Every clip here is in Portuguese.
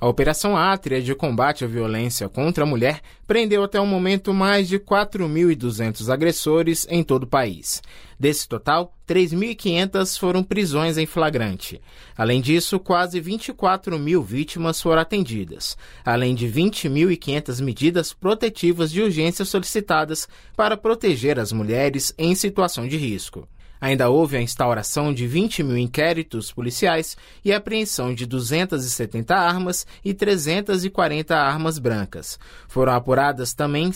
A Operação Átria de combate à violência contra a mulher prendeu até o momento mais de 4.200 agressores em todo o país. Desse total, 3.500 foram prisões em flagrante. Além disso, quase 24 mil vítimas foram atendidas, além de 20.500 medidas protetivas de urgência solicitadas para proteger as mulheres em situação de risco. Ainda houve a instauração de 20 mil inquéritos policiais e a apreensão de 270 armas e 340 armas brancas. Foram apuradas também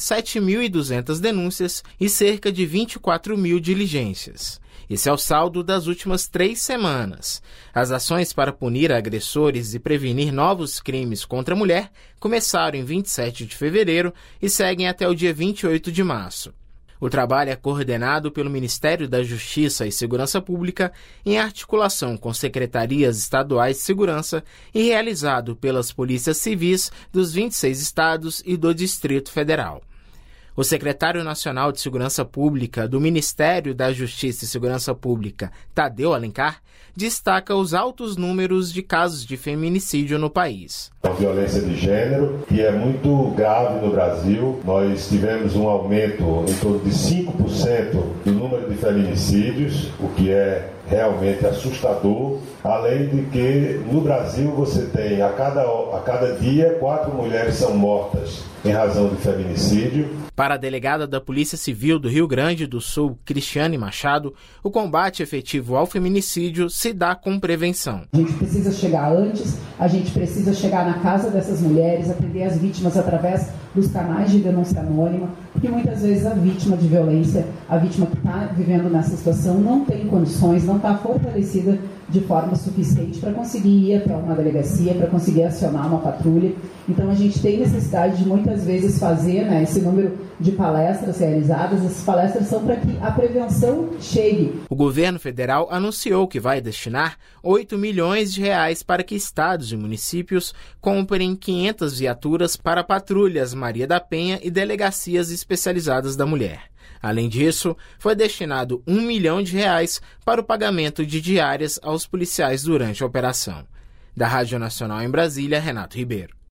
7.200 denúncias e cerca de 24 mil diligências. Esse é o saldo das últimas 3 semanas. As ações para punir agressores e prevenir novos crimes contra a mulher começaram em 27 de fevereiro e seguem até o dia 28 de março. O trabalho é coordenado pelo Ministério da Justiça e Segurança Pública em articulação com secretarias estaduais de segurança e realizado pelas polícias civis dos 26 estados e do Distrito Federal. O secretário nacional de Segurança Pública do Ministério da Justiça e Segurança Pública, Tadeu Alencar, destaca os altos números de casos de feminicídio no país. A violência de gênero, que é muito grave no Brasil, nós tivemos um aumento em torno de 5% do número de feminicídios, o que é realmente assustador, além de que no Brasil você tem a cada dia 4 mulheres são mortas em razão de feminicídio. Para a delegada da Polícia Civil do Rio Grande do Sul, Cristiane Machado, o combate efetivo ao feminicídio se dá com prevenção. A gente precisa chegar antes, a gente precisa chegar na casa dessas mulheres, atender as vítimas através dos canais de denúncia anônima, porque muitas vezes a vítima de violência, a vítima que está vivendo nessa situação não tem condições, não está fortalecida de forma suficiente para conseguir ir até uma delegacia, para conseguir acionar uma patrulha. Então a gente tem necessidade de muitas vezes fazer esse número de palestras realizadas. Essas palestras são para que a prevenção chegue. O governo federal anunciou que vai destinar 8 milhões de reais para que estados e municípios comprem 500 viaturas para patrulhas Maria da Penha e delegacias especializadas da mulher. Além disso, foi destinado 1 milhão de reais para o pagamento de diárias aos policiais durante a operação. Da Rádio Nacional em Brasília, Renato Ribeiro.